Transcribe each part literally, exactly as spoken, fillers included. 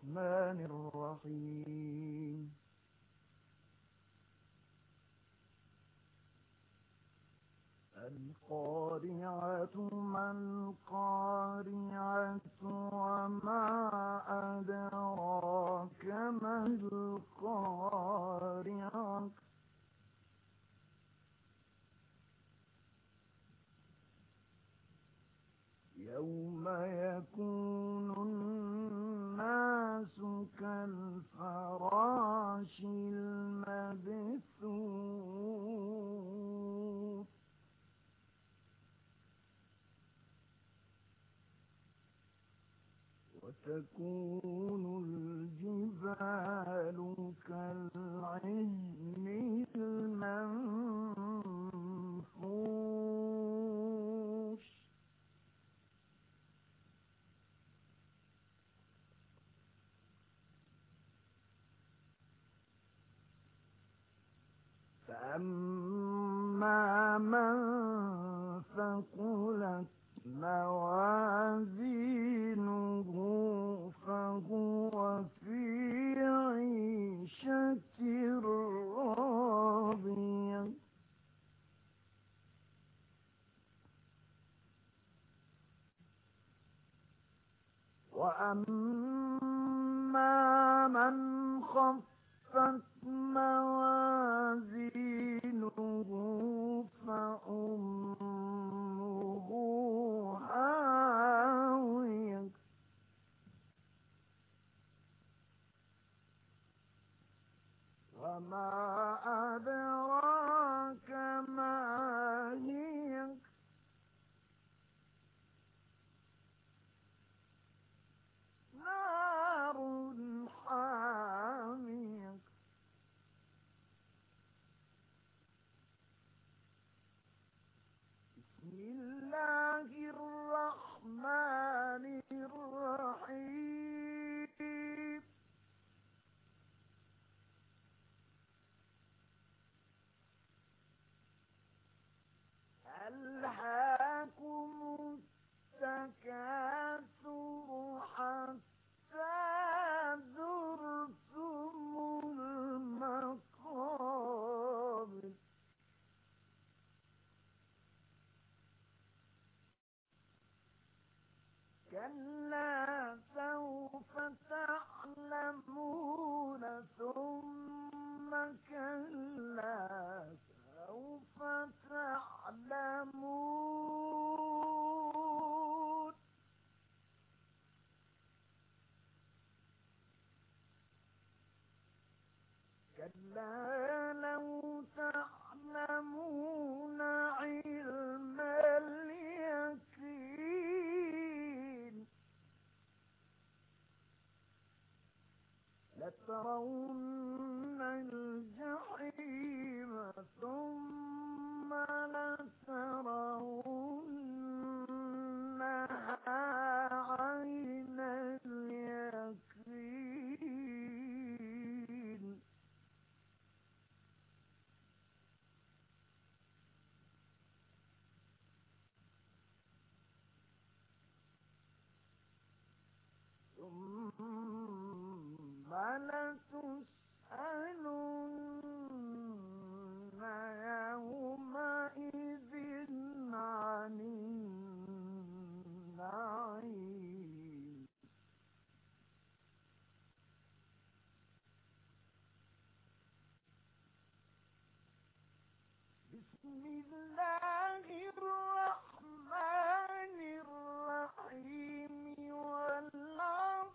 الرحمن الرحيم القارعة ما القارعة وما أدراك ما القارعة يوم يكون الناس كالفراش المبثوث وتكون الجبال كالعهن المنفوش فأما من ثقلت موازينه فهو في عيشة راضية وأما من خفت موازينه فأمه هاوية وما أدراك ما هي نار حامية بسم الله الرحمن الرحيم ألهاكم التكاثر حتى زرتم المقابر كلا سوف تعلمون ثم كلا سوف تعلمون كلا لو تعلمون علم اليقين لترون الجحيم ثم لترونها عين اليقين ثم لتسألن يومئذ عن النعيم بسم الله الرحمن الرحيم والعصر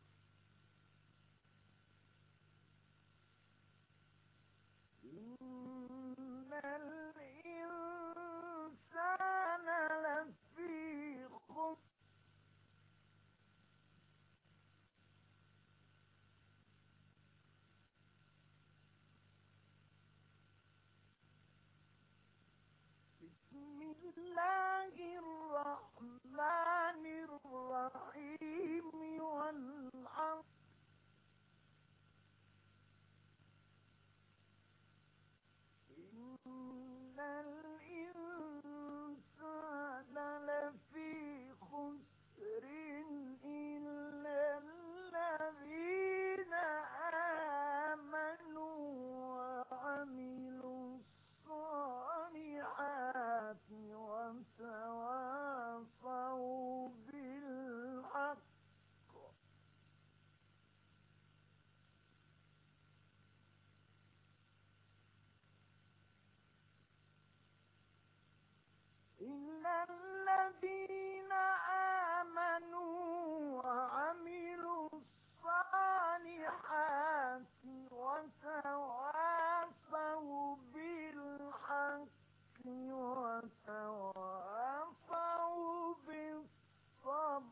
إن الإنسان لفي خسر بسم الله الرحمن الرحيم والعصر إن الإنسان لفي خسر إلا الذين الذين آمنوا وعملوا الصالحات وتواصوا بالحق وتواصوا بالصبر.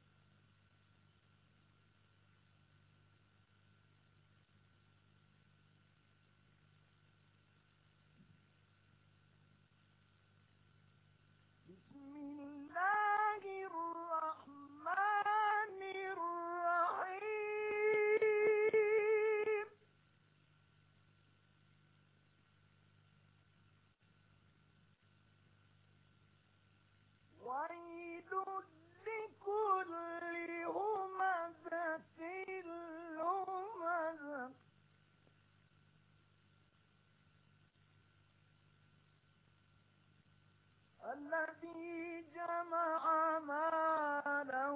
بسم الله الرحمن الرحيم. ويل لكل همزة لمزة الذي جمع مالا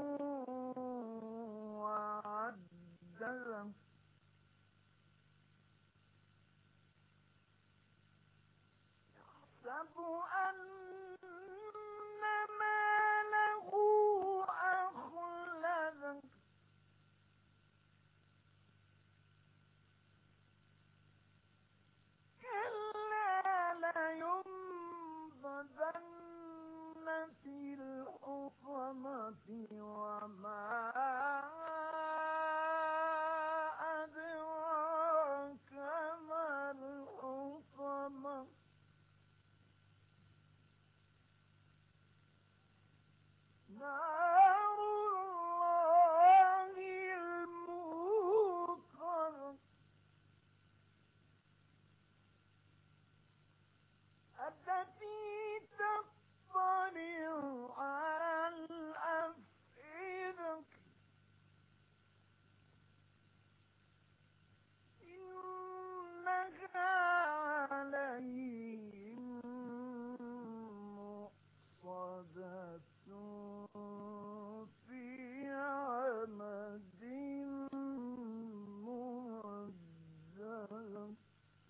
وعدده يحسب أن ماله أخلده كلا لينبذن في الحطمة وما أدراك ما الحطمة نار الله الموقدة التي تطلع على الأفئدة إنها عليهم مؤصدة في عمد ممددة.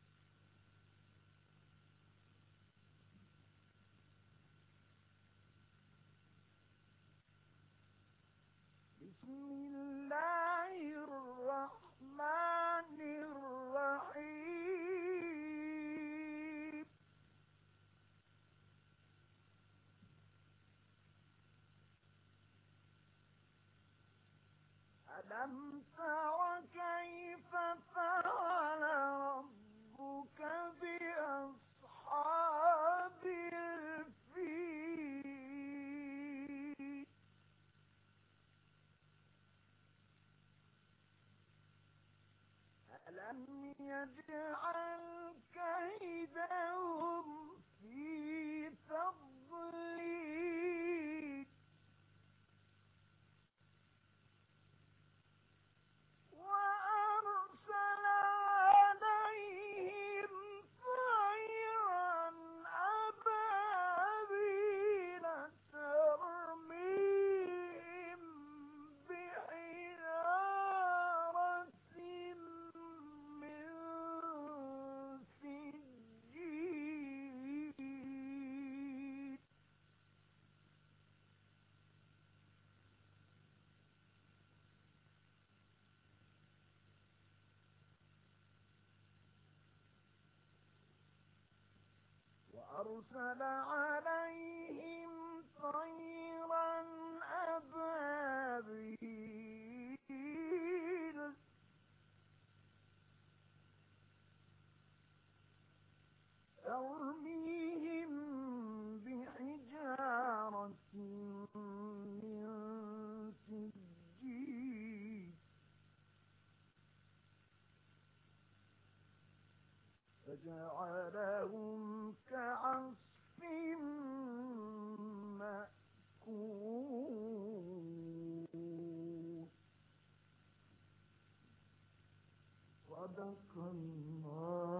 بسم الله الرحمن الرحيم. ألم تر كيف فعل ربك بأصحاب الفيل ألم يجعل كيدهم في تضليل وأرسل عليهم طيرا أبابيل ترميهم بحجارة من سجيل وأرسل عليهم طيرا أبابيل ترميهم بحجارة من سجيل فجعلهم كعصف مأكول. صدق الله